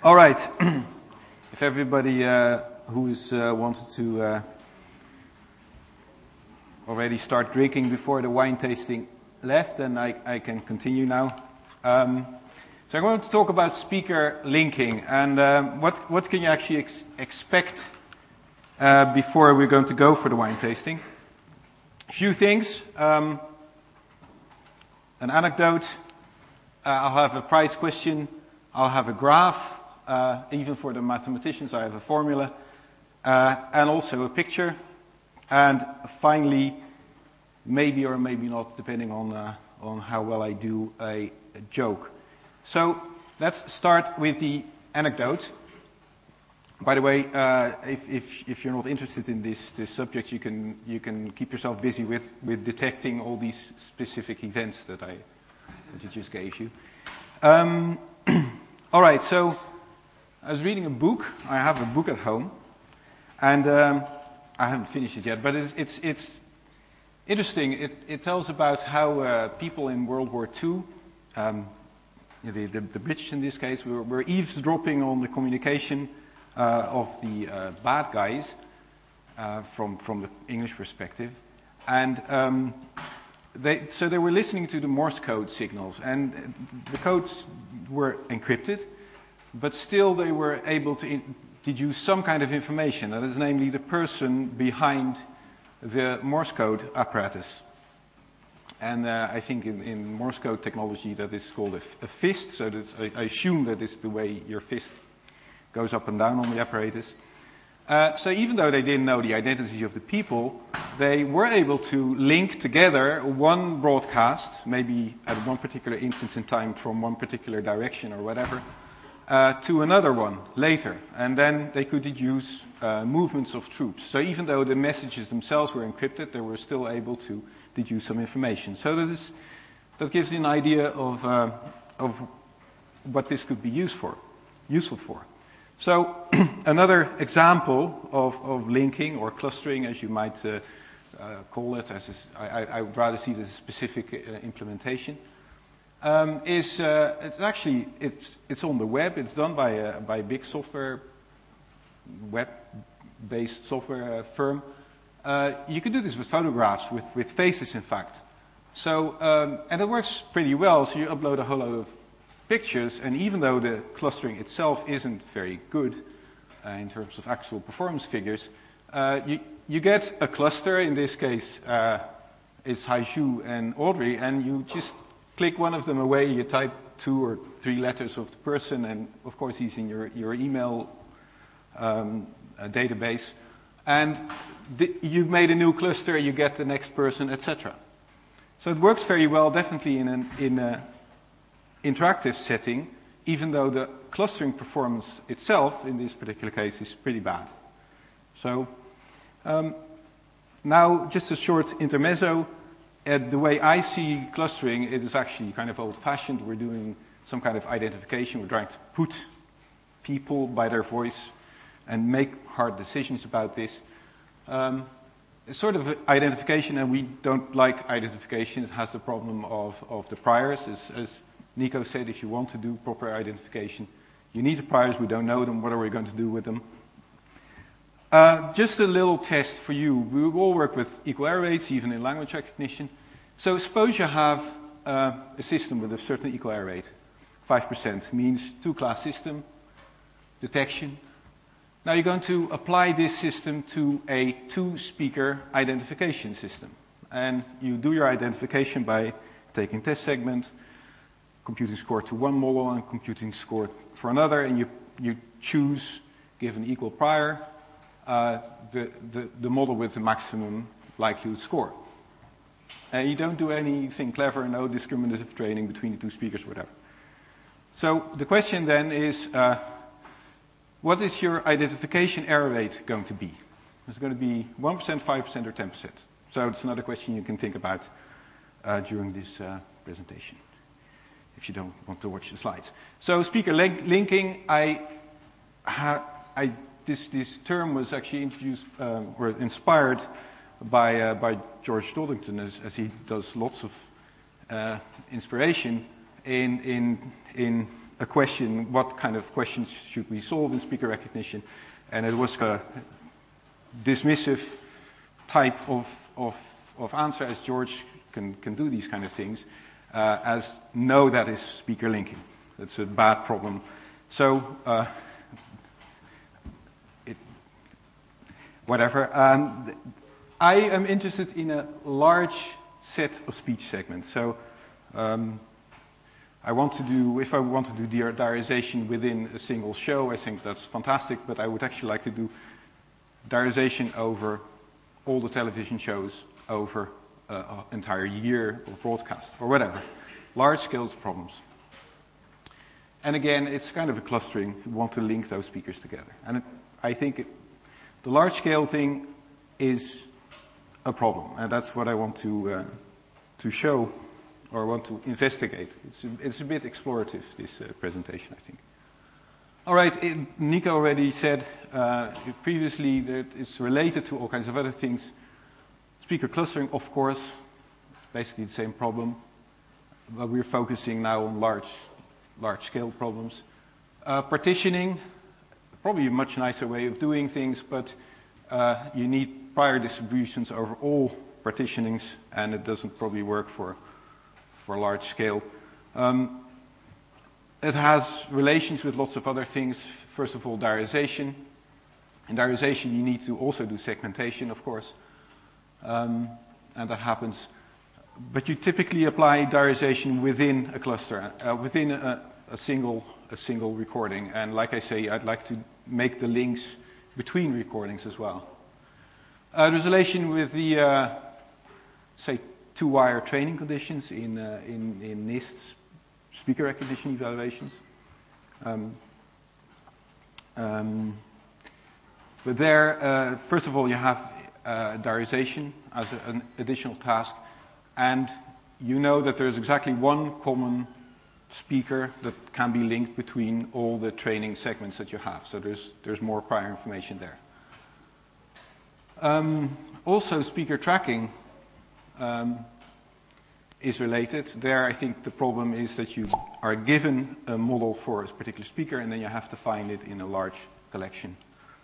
All right. If everybody who's wanted to already start drinking before the wine tasting left, then I can continue now. So I'm going to talk about speaker linking and what can you actually expect before we're going to go for the wine tasting. A few things. An anecdote. I'll have a prize question. I'll have a graph. Even for the mathematicians, I have a formula, and also a picture, and finally, maybe or maybe not, depending on how well I do, a joke. So let's start with the anecdote. By the way, if you're not interested in this subject, you can keep yourself busy with detecting all these specific events that you just gave you. All right, so I was reading a book. I have a book at home, and I haven't finished it yet, but it's interesting. It tells about how people in World War II, the British in this case, were eavesdropping on the communication of the bad guys from the English perspective, and they were listening to the Morse code signals, and the codes were encrypted. But still they were able to deduce some kind of information, that is namely the person behind the Morse code apparatus. And I think in Morse code technology that is called a fist, so that's, I assume that is the way your fist goes up and down on the apparatus. So even though they didn't know the identity of the people, they were able to link together one broadcast, maybe at one particular instance in time from one particular direction or whatever, to another one later, and then they could deduce movements of troops. So even though the messages themselves were encrypted, they were still able to deduce some information. So that gives you an idea of what this could be useful for. So another example of linking or clustering, as you might call it, I would rather see it as a specific implementation. It's on the web. It's done by a big web-based software firm. You can do this with photographs, with faces, in fact. So and it works pretty well. So you upload a whole lot of pictures, and even though the clustering itself isn't very good in terms of actual performance figures, you get a cluster. In this case, it's Haiju and Audrey, and you just click one of them away, you type 2 or 3 letters of the person, and of course he's in your email database. And you've made a new cluster, you get the next person, etc. So it works very well, definitely in an interactive setting, even though the clustering performance itself, in this particular case, is pretty bad. So now just a short intermezzo. The way I see clustering, it is actually kind of old-fashioned. We're doing some kind of identification. We're trying to put people by their voice and make hard decisions about this. It's sort of identification, and we don't like identification. It has the problem of the priors. As Nico said, if you want to do proper identification, you need the priors. We don't know them. What are we going to do with them? Just a little test for you. We all work with equal error rates, even in language recognition. So suppose you have a system with a certain equal error rate. 5% means 2-class system, detection. Now you're going to apply this system to a 2-speaker identification system. And you do your identification by taking test segment, computing score to one model and computing score for another, and you choose, given equal prior, the model with the maximum likelihood score. And you don't do anything clever, no discriminative training between the 2 speakers, whatever. So the question then is, what is your identification error rate going to be? Is it going to be 1%, 5%, or 10%? So it's another question you can think about during this presentation, if you don't want to watch the slides. So speaker linking, This term was actually introduced or inspired by George Doddington, as he does lots of inspiration in a question, what kind of questions should we solve in speaker recognition, and it was a dismissive type of answer, as George can do these kind of things, as no, that is speaker linking. That's a bad problem. So, whatever. I am interested in a large set of speech segments. So, if I want to do diarization within a single show, I think that's fantastic, but I would actually like to do diarization over all the television shows over an entire year of broadcast, or whatever. Large scale problems. And again, it's kind of a clustering. You want to link those speakers together. And I think the large scale thing is a problem, and that's what I want to show, or want to investigate. It's a bit explorative, this presentation, I think. All right, Nico already said previously that it's related to all kinds of other things. Speaker clustering, of course, basically the same problem, but we're focusing now on large-scale problems. Partitioning, probably a much nicer way of doing things, but you need prior distributions over all partitionings, and it doesn't probably work for large scale. It has relations with lots of other things. First of all, diarization. In diarization, you need to also do segmentation, of course, and that happens. But you typically apply diarization within a cluster, within a single recording. And like I say, I'd like to make the links between recordings as well. There's a relation with the, say, two-wire training conditions in NIST's speaker recognition evaluations. But there, first of all, you have diarization as an additional task, and you know that there's exactly one common speaker that can be linked between all the training segments that you have. So there's more prior information there. Also, speaker tracking is related. There, I think the problem is that you are given a model for a particular speaker, and then you have to find it in a large collection.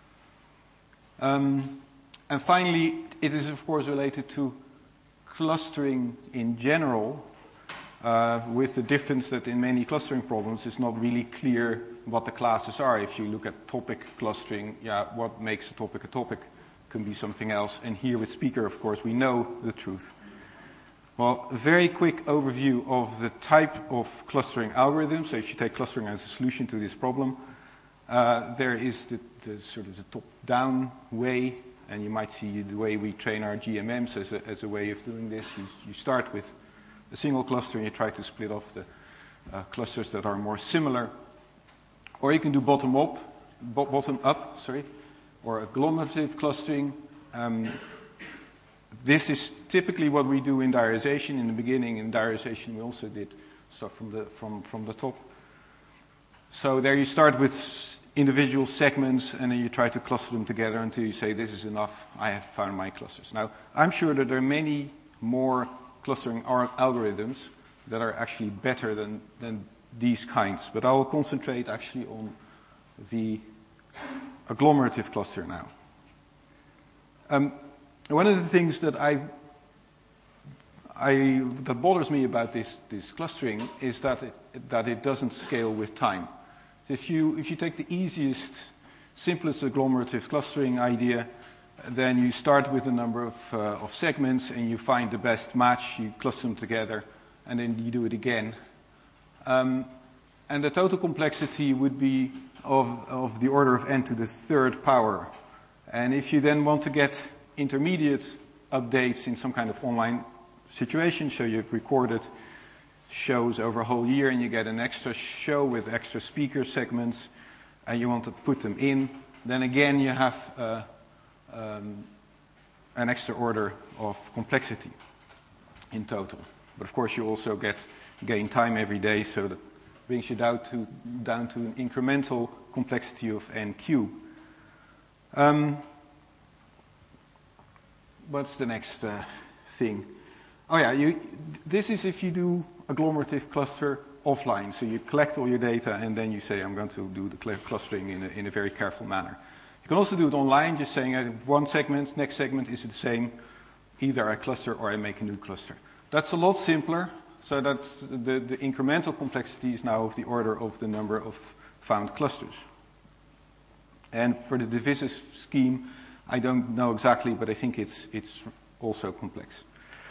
And finally, it is of course related to clustering in general, with the difference that in many clustering problems it's not really clear what the classes are. If you look at topic clustering, what makes a topic can be something else. And here with speaker, of course, we know the truth. Well, a very quick overview of the type of clustering algorithm. So if you take clustering as a solution to this problem, there is the sort of the top-down way, and you might see the way we train our GMMs as a way of doing this. You start with a single cluster and you try to split off the clusters that are more similar. Or you can do bottom up, or agglomerative clustering. This is typically what we do in diarization. In the beginning, in diarization, we also did stuff from the top. So there you start with individual segments, and then you try to cluster them together until you say, this is enough, I have found my clusters. Now, I'm sure that there are many more clustering algorithms that are actually better than these kinds, but I will concentrate actually on the agglomerative cluster now. One of the things that that bothers me about this clustering is that it doesn't scale with time. If you take the easiest, simplest agglomerative clustering idea, then you start with a number of segments and you find the best match, you cluster them together, and then you do it again. And the total complexity would be of the order of n to the third power. And if you then want to get intermediate updates in some kind of online situation, so you've recorded shows over a whole year and you get an extra show with extra speaker segments and you want to put them in, then again you have an extra order of complexity in total. But of course you also gain time every day, so that brings you down to an incremental complexity of NQ. What's the next thing? Oh yeah, this is if you do agglomerative cluster offline. So you collect all your data and then you say, I'm going to do the clustering in a very careful manner. You can also do it online, just saying one segment, next segment is the same. Either I cluster or I make a new cluster. That's a lot simpler. So that's the incremental complexity is now of the order of the number of found clusters. And for the divisive scheme, I don't know exactly, but I think it's also complex.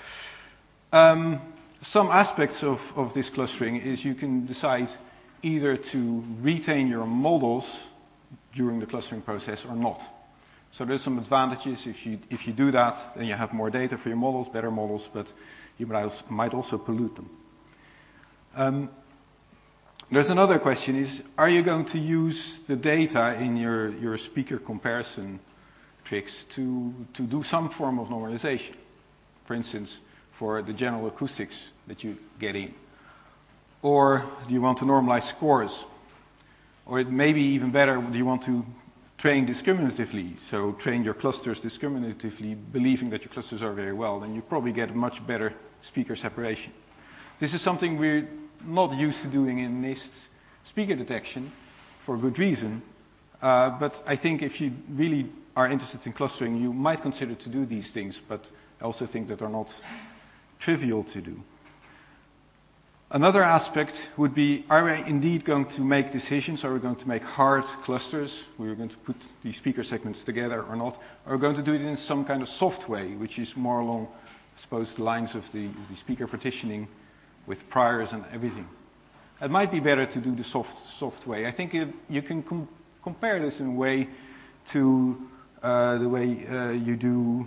Some aspects of this clustering is you can decide either to retain your models during the clustering process or not. So there's some advantages. If you do that, then you have more data for your models, better models, but you might also pollute them. There's another question is, are you going to use the data in your speaker comparison tricks to do some form of normalization? For instance, for the general acoustics that you get in. Or do you want to normalize scores? Or it may be even better, do you want to train discriminatively? So train your clusters discriminatively, believing that your clusters are very well, then you probably get much better speaker separation. This is something we're not used to doing in NIST speaker detection for good reason. But I think if you really are interested in clustering, you might consider to do these things, but I also think that they're not trivial to do. Another aspect would be, are we indeed going to make decisions? Are we going to make hard clusters? We're going to put these speaker segments together or not? Or are we going to do it in some kind of soft way, which is more along, I suppose, the lines of the speaker partitioning with priors and everything? It might be better to do the soft way. I think you can compare this in a way to the way you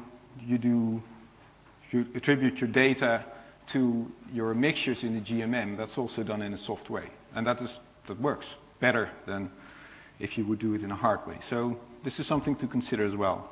attribute your data to your mixtures in the GMM. That's also done in a soft way. And that works better than if you would do it in a hard way. So this is something to consider as well.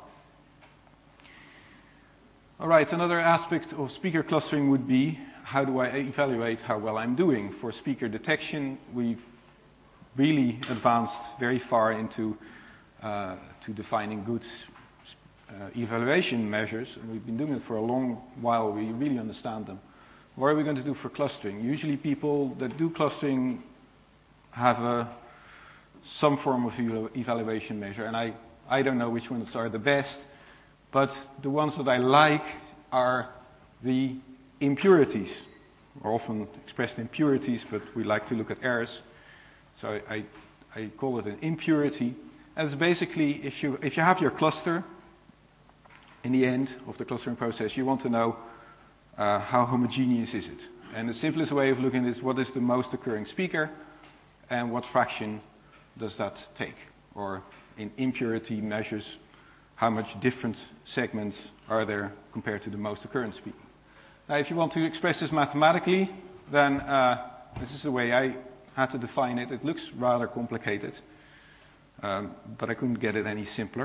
All right, another aspect of speaker clustering would be, how do I evaluate how well I'm doing? For speaker detection, we've really advanced very far into to defining good evaluation measures, and we've been doing it for a long while. We really understand them. What are we going to do for clustering? Usually people that do clustering have some form of evaluation measure, and I don't know which ones are the best, but the ones that I like are the impurities, or often expressed in purities, but we like to look at errors. So I call it an impurity. As basically, if you have your cluster, in the end of the clustering process, you want to know how homogeneous is it. And the simplest way of looking at it is what is the most occurring speaker and what fraction does that take. Or in impurity measures, how much different segments are there compared to the most occurrent speaker. Now, if you want to express this mathematically, then this is the way I had to define it. It looks rather complicated, but I couldn't get it any simpler.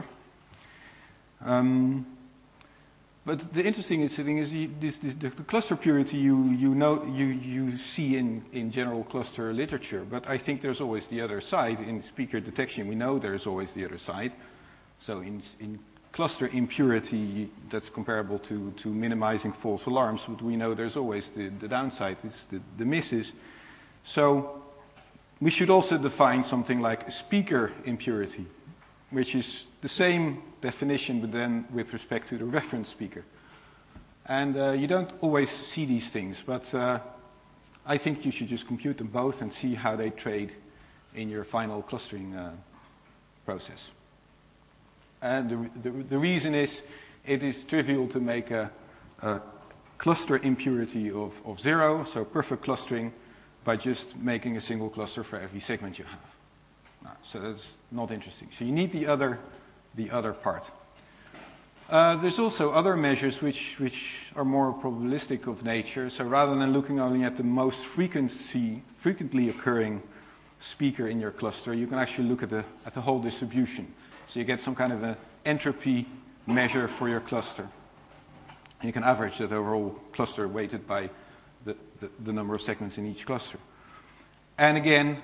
But the interesting thing is the cluster purity you see in general cluster literature, but I think there's always the other side. In speaker detection, we know there's always the other side. So in cluster impurity, that's comparable to minimizing false alarms, but we know there's always the downside, it's the misses. So we should also define something like speaker impurity, which is the same definition, but then with respect to the reference speaker. And you don't always see these things, but I think you should just compute them both and see how they trade in your final clustering process. And the reason is, it is trivial to make a cluster impurity of 0, so perfect clustering, by just making a single cluster for every segment you have. So that's not interesting. So you need the other part. There's also other measures which are more probabilistic of nature. So rather than looking only at the most frequently occurring speaker in your cluster, you can actually look at the whole distribution. So you get some kind of an entropy measure for your cluster. And you can average that overall cluster weighted by the number of segments in each cluster. And again,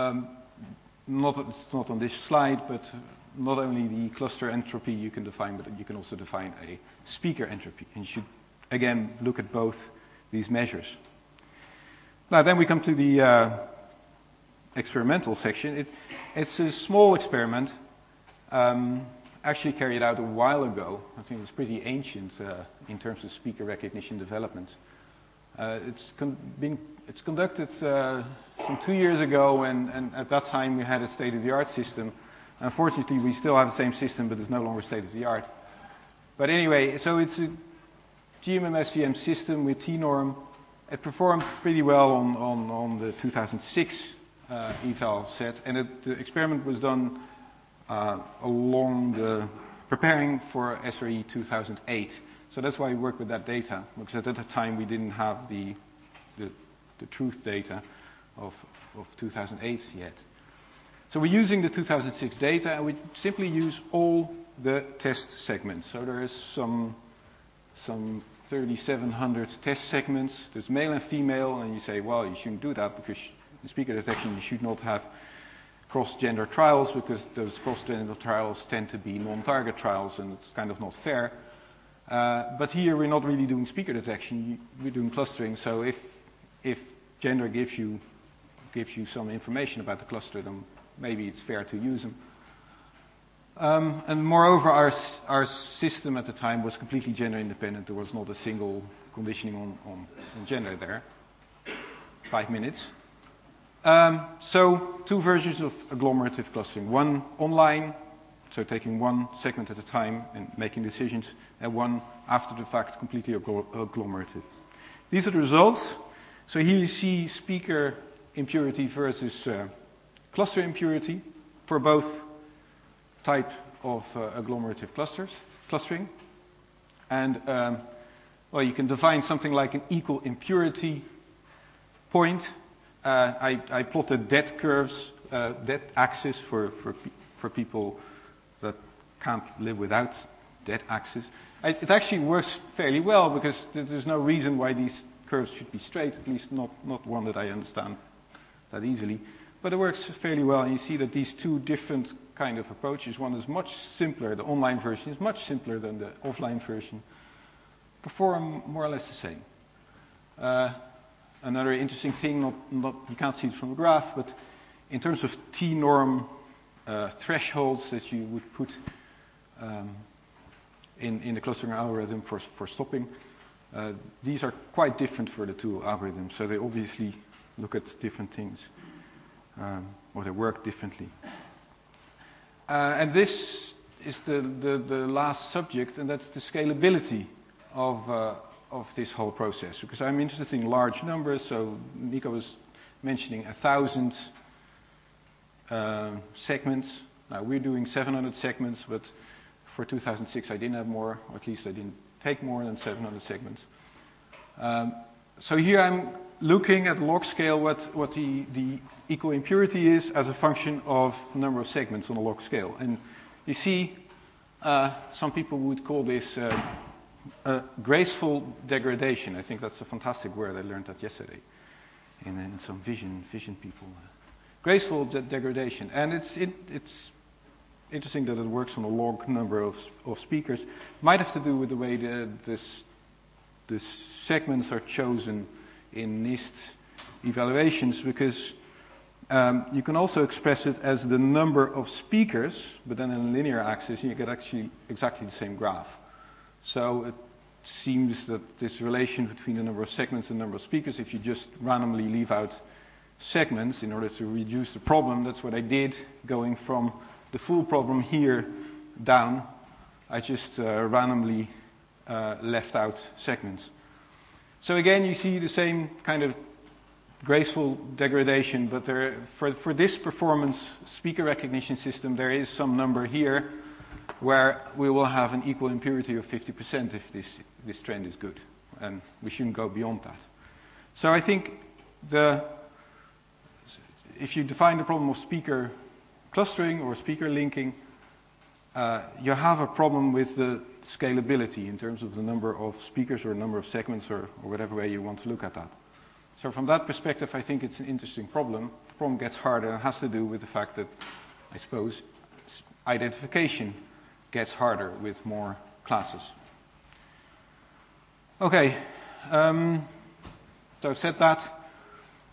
it's not on this slide, but not only the cluster entropy you can define, but you can also define a speaker entropy. And you should, again, look at both these measures. Now then we come to the experimental section. It's a small experiment, actually carried out a while ago. I think it's pretty ancient in terms of speaker recognition development. It's conducted some 2 years ago, and at that time we had a state-of-the-art system. Unfortunately, we still have the same system, but it's no longer state-of-the-art. But anyway, so it's a GMM-SVM system with T-norm. It performed pretty well on the 2006 eval set, and the experiment was done along the preparing for SRE 2008. So that's why we work with that data, because at that time we didn't have the truth data of 2008 yet. So we're using the 2006 data, and we simply use all the test segments. So there is some 3,700 test segments. There's male and female, and you say, well, you shouldn't do that because in speaker detection you should not have cross-gender trials, because those cross-gender trials tend to be non-target trials, and it's kind of not fair. But here we're not really doing speaker detection, we're doing clustering. So if gender gives you some information about the cluster, then maybe it's fair to use them. And moreover, our system at the time was completely gender independent. There was not a single conditioning on gender there. 5 minutes. So 2 versions of agglomerative clustering. One online, so taking one segment at a time and making decisions, and one after the fact, completely agglomerative. These are the results. So here you see speaker impurity versus cluster impurity for both type of agglomerative clustering. And well, you can define something like an equal impurity point. I plotted dead curves, dead axis for people that can't live without dead axis. It actually works fairly well, because there's no reason why these curves should be straight, at least not one that I understand that easily. But it works fairly well, and you see that these 2 different kind of approaches, one is much simpler, the online version is much simpler than the offline version, perform more or less the same. Another interesting thing, you can't see it from the graph, but in terms of T-norm thresholds that you would put in the clustering algorithm for stopping, these are quite different for the 2 algorithms, so they obviously look at different things, or they work differently. And this is the last subject, and that's the scalability of this whole process, because I'm interested in large numbers. So Nico was mentioning 1,000 segments. Now we're doing 700 segments, but for 2006 I didn't have more, or at least I didn't take more than 700 segments. So here I'm looking at log scale what the equal impurity is as a function of number of segments on a log scale. And you see, some people would call this graceful degradation. I think that's a fantastic word. I learned that yesterday in some vision people. Graceful degradation. And it's interesting that it works on a log number of speakers. Might have to do with the way the segments are chosen in NIST evaluations, because you can also express it as the number of speakers, but then in a linear axis you get actually exactly the same graph. So it seems that this relation between the number of segments and the number of speakers, if you just randomly leave out segments in order to reduce the problem, that's what I did, going from the full problem here down. I just randomly left out segments. So again, you see the same kind of graceful degradation, but for this performance speaker recognition system, there is some number here where we will have an equal impurity of 50% if this trend is good, and we shouldn't go beyond that. So I think if you define the problem of speaker clustering or speaker linking, you have a problem with the scalability in terms of the number of speakers or number of segments or whatever way you want to look at that. So from that perspective, I think it's an interesting problem. The problem gets harder, and it has to do with the fact that, I suppose, identification gets harder with more classes. Okay, so I've said that.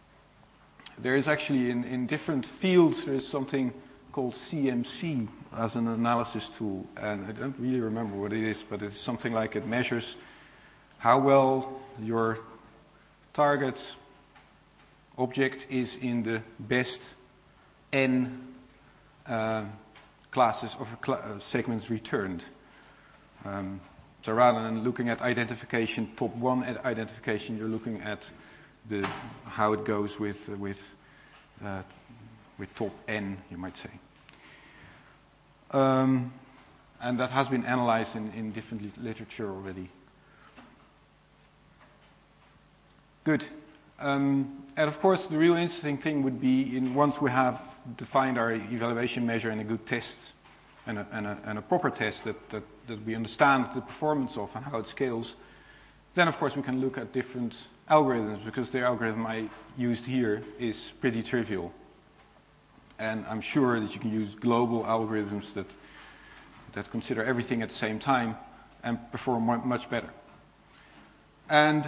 there is actually in different fields there is something called CMC as an analysis tool, and I don't really remember what it is, but it's something like it measures how well your target object is in the best n classes of segments returned. So rather than looking at identification, top one identification, you're looking at how it goes with top n, you might say. And that has been analyzed in different literature already. Good. And of course, the real interesting thing would be once we have defined our evaluation measure and a good test and a proper test that we understand the performance of and how it scales, then of course we can look at different algorithms, because the algorithm I used here is pretty trivial. And I'm sure that you can use global algorithms that consider everything at the same time and perform much better. And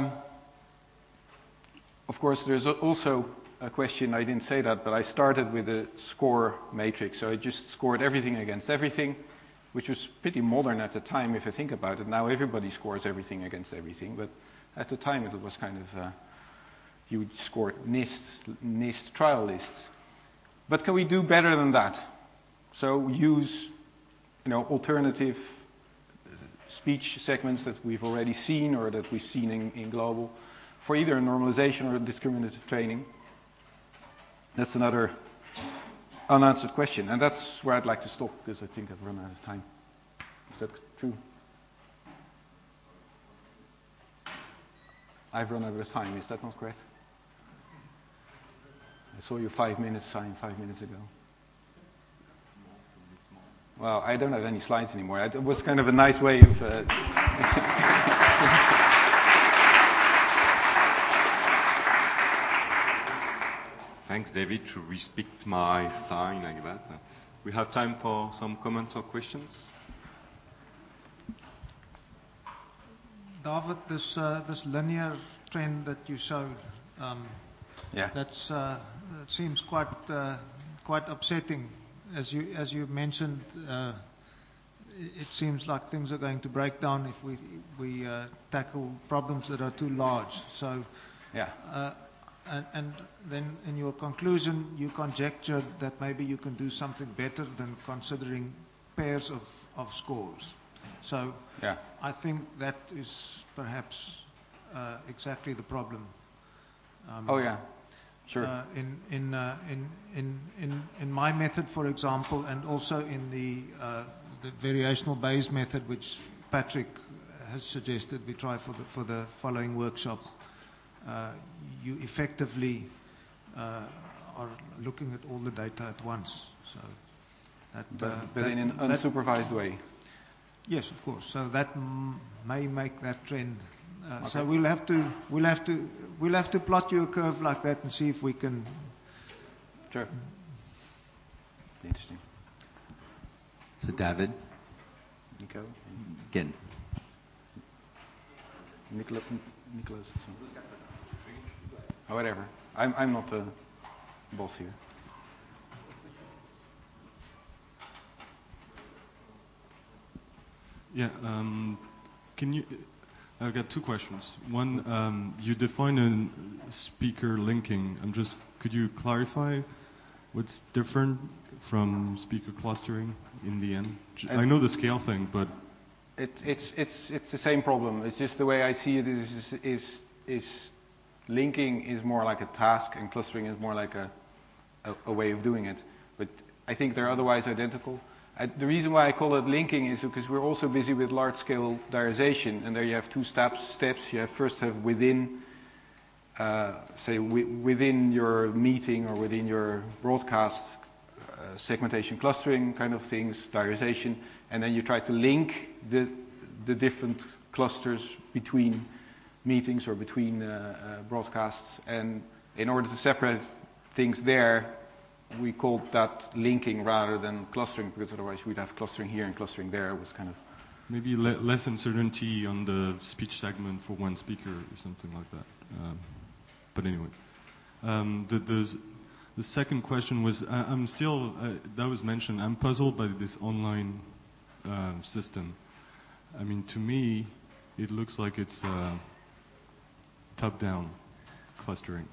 of course, there's also a question, I didn't say that, but I started with a score matrix. So I just scored everything against everything, which was pretty modern at the time if I think about it. Now everybody scores everything against everything, but at the time it was kind of, you would score NIST trial lists. But can we do better than that? So use, alternative speech segments that we've already seen or that we've seen in global for either normalization or discriminative training. That's another unanswered question, and that's where I'd like to stop because I think I've run out of time. Is that true? I've run out of time, is that not correct? I saw your 5 minutes sign 5 minutes ago. Well, I don't have any slides anymore. It was kind of a nice way of... Thanks, David, to respect my sign like that. We have time for some comments or questions. David, this linear trend that you showed, that seems quite upsetting. As you mentioned, it seems like things are going to break down if we tackle problems that are too large. So, and then in your conclusion, you conjectured that maybe you can do something better than considering pairs of scores. So I think that is perhaps exactly the problem. Sure. In my method, for example, and also in the variational Bayes method, which Patrick has suggested we try for the following workshop, you effectively are looking at all the data at once. So but in an unsupervised way. Yes, of course. So that may make that trend. So we'll have to plot you a curve like that and see if we can. Sure. Interesting. So David. Nico. Again. Nicholas. Oh, whatever. I'm not the boss here. Yeah. Can you? I've got two questions. One, you define a speaker linking. Could you clarify what's different from speaker clustering in the end? I know the scale thing, but it's the same problem. It's just the way I see it is linking is more like a task and clustering is more like a way of doing it. But I think they're otherwise identical. The reason why I call it linking is because we're also busy with large-scale diarization, and there you have two steps. You first have within, within your meeting or within your broadcast, segmentation, clustering kind of things, diarization, and then you try to link the different clusters between meetings or between broadcasts. And in order to separate things there, we called that linking rather than clustering, because otherwise we'd have clustering here and clustering there. It was kind of... Maybe less uncertainty on the speech segment for one speaker or something like that. But anyway. The second question was, I'm still, that was mentioned, I'm puzzled by this online system. I mean, to me, it looks like it's top-down clustering.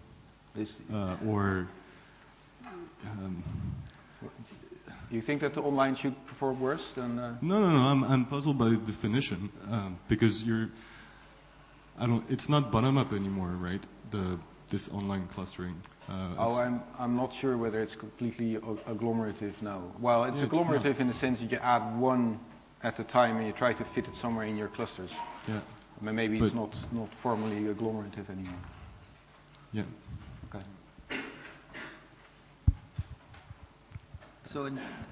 You think that the online should perform worse than? No. I'm puzzled by the definition because it's not bottom-up anymore, right? This online clustering. I'm not sure whether it's completely agglomerative now. Well, it's agglomerative in the sense that you add one at a time and you try to fit it somewhere in your clusters. Yeah. Maybe it's not formally agglomerative anymore. Yeah. Okay. So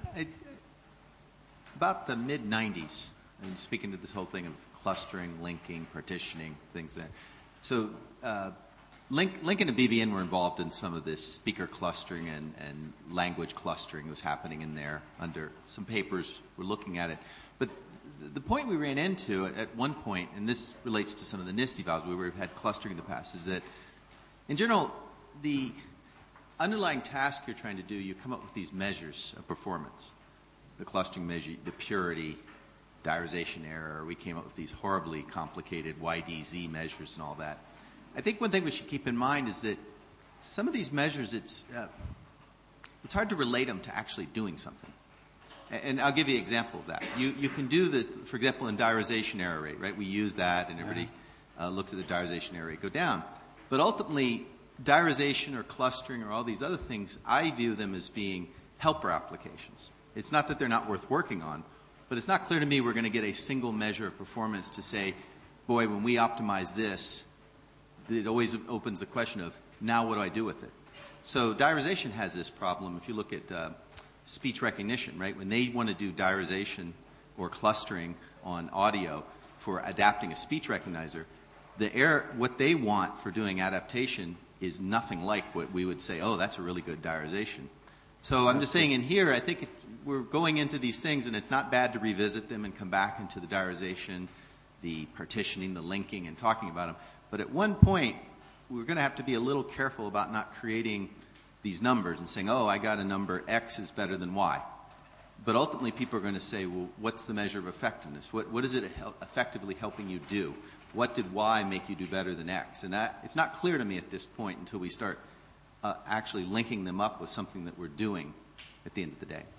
about the mid-90s, and speaking to this whole thing of clustering, linking, partitioning, things like that. So Lincoln and BBN were involved in some of this speaker clustering and language clustering that was happening in there under some papers. We're looking at it. But the point we ran into at one point, and this relates to some of the NIST evals where we've had clustering in the past, is that in general, the underlying task you're trying to do, you come up with these measures of performance. The clustering measure, the purity, diarization error. We came up with these horribly complicated YDZ measures and all that. I think one thing we should keep in mind is that some of these measures, it's hard to relate them to actually doing something. And I'll give you an example of that. You can do for example, in diarization error rate, right? We use that, and everybody looks at the diarization error rate go down. But ultimately, diarization or clustering or all these other things, I view them as being helper applications. It's not that they're not worth working on, but it's not clear to me we're going to get a single measure of performance to say, boy, when we optimize this, it always opens the question of, now what do I do with it? So diarization has this problem. If you look at speech recognition, right? When they want to do diarization or clustering on audio for adapting a speech recognizer, what they want for doing adaptation is nothing like what we would say, oh, that's a really good diarization. So I'm just saying in here, I think we're going into these things, and it's not bad to revisit them and come back into the diarization, the partitioning, the linking, and talking about them. But at one point, we're going to have to be a little careful about not creating these numbers and saying, oh, I got a number X is better than Y. But ultimately, people are going to say, well, what's the measure of effectiveness? What is it effectively helping you do? What did Y make you do better than X? And it's not clear to me at this point until we start actually linking them up with something that we're doing at the end of the day.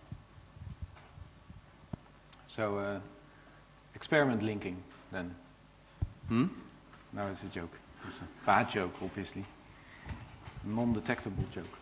So, experiment linking, then. No, it's a joke. It's a bad joke, obviously. Non-detectable joke.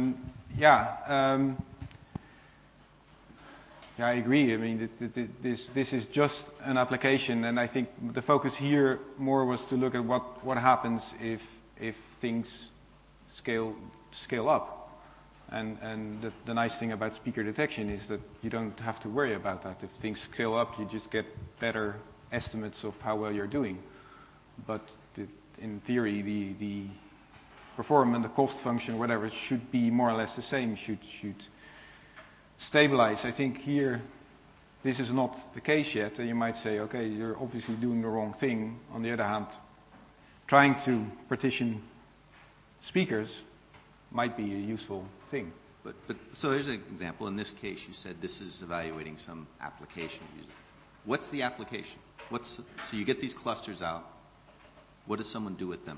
Yeah, I agree. I mean, this is just an application, and I think the focus here more was to look at what happens if things scale up. And the nice thing about speaker detection is that you don't have to worry about that. If things scale up, you just get better estimates of how well you're doing. But in theory, the performance, the cost function, whatever, should be more or less the same. Should stabilize. I think here, this is not the case yet. And you might say, okay, you're obviously doing the wrong thing. On the other hand, trying to partition speakers might be a useful thing. But so here's an example. In this case, you said this is evaluating some application user. What's the application? So you get these clusters out. What does someone do with them?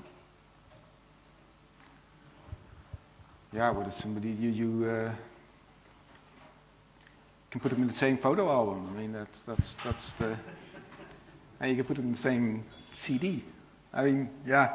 Yeah, what is somebody you can put them in the same photo album. I mean, that's the. And you can put it in the same CD. I mean, yeah.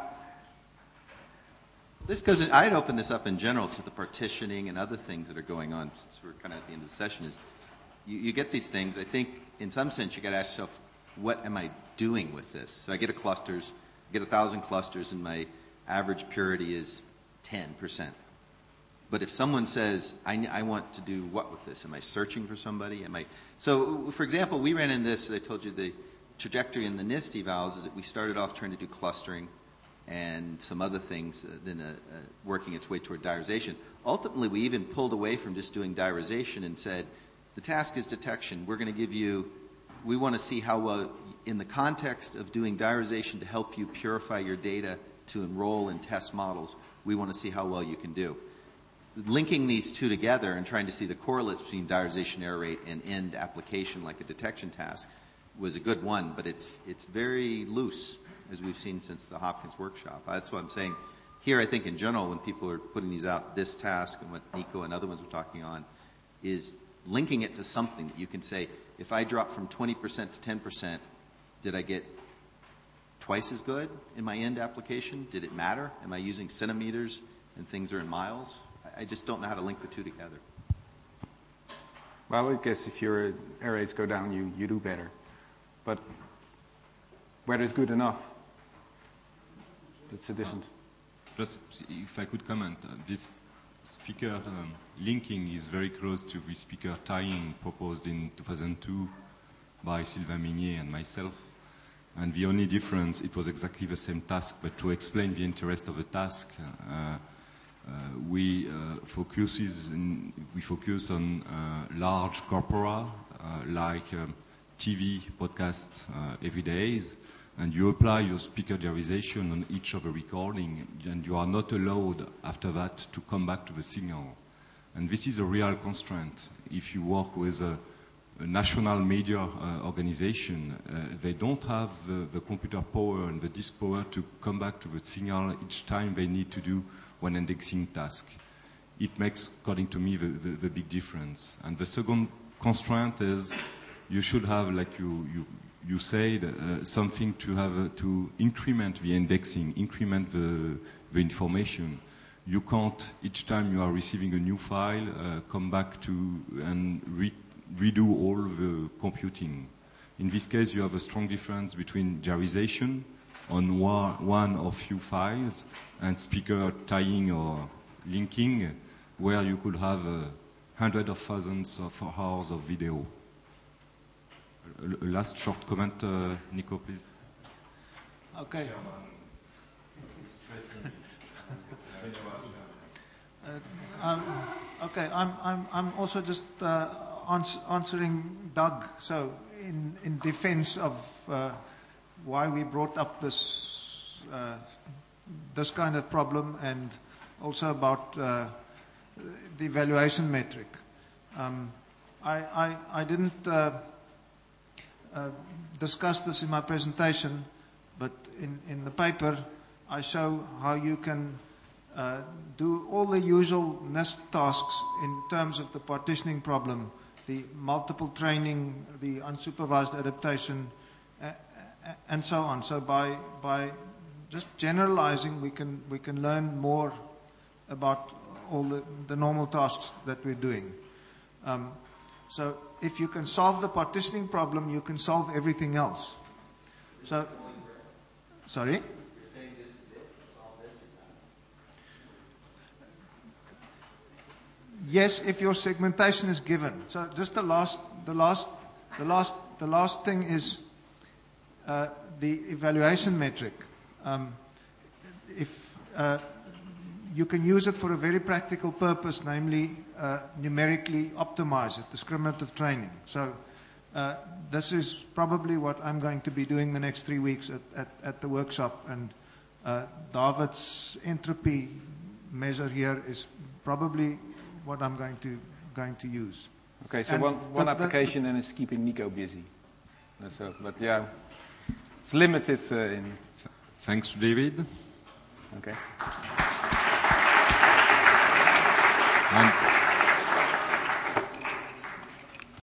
This goes. I'd open this up in general to the partitioning and other things that are going on. Since we're kind of at the end of the session, is you get these things. I think in some sense you got to ask yourself, what am I doing with this? So I get 1,000 clusters, and my average purity is 10%. But if someone says, I want to do what with this? Am I searching for somebody? So, for example, we ran in this. I told you the trajectory in the NIST evals is that we started off trying to do clustering and some other things, then working its way toward diarization. Ultimately, we even pulled away from just doing diarization and said, the task is detection. We're going to give you, we want to see how well, in the context of doing diarization to help you purify your data to enroll in test models. We want to see how well you can do. Linking these two together and trying to see the correlates between diarization error rate and end application like a detection task was a good one, but it's very loose, as we've seen since the Hopkins workshop. That's what I'm saying. Here, I think in general, when people are putting these out, this task and what Nico and other ones were talking on, is linking it to something that you can say, if I drop from 20% to 10%, did I get twice as good in my end application? Did it matter? Am I using centimeters and things are in miles? I just don't know how to link the two together. Well, I guess if your error rates go down, you do better. But whether it's good enough, that's a difference. Just if I could comment, this speaker linking is very close to the speaker tying proposed in 2002 by Sylvain Minier and myself. And the only difference, it was exactly the same task, but to explain the interest of the task, we focus on large corpora like TV, podcast, every days, and you apply your speaker diarization on each of the recording, and you are not allowed after that to come back to the signal. And this is a real constraint. If you work with a national media organization, they don't have the computer power and the disk power to come back to the signal each time they need to do one indexing task. It makes, according to me, the big difference. And the second constraint is you should have, like you said, something to have to increment the indexing, increment the information. You can't, each time you are receiving a new file, come back to and redo all the computing. In this case, you have a strong difference between diarization on one or few files and speaker tying or linking, where you could have hundreds of thousands of hours of video. Last short comment, Nico, please. Okay. Okay, I'm also just answering Doug. So, in defense of why we brought up this kind of problem, and also about the evaluation metric. I didn't discuss this in my presentation, but in the paper I show how you can do all the usual NIST tasks in terms of the partitioning problem, the multiple training, the unsupervised adaptation, and so on. So by just generalizing, we can learn more about all the normal tasks that we're doing. So if you can solve the partitioning problem, you can solve everything else. So, sorry? Yes, if your segmentation is given. So just the last thing is the evaluation metric. If you can use it for a very practical purpose, namely numerically optimize it, discriminative training. So this is probably what I'm going to be doing the next 3 weeks at the workshop. And David's entropy measure here is probably what I'm going to use. Okay, so one application and it's keeping Nico busy. So, but yeah, it's limited in. Thanks, David. Okay. And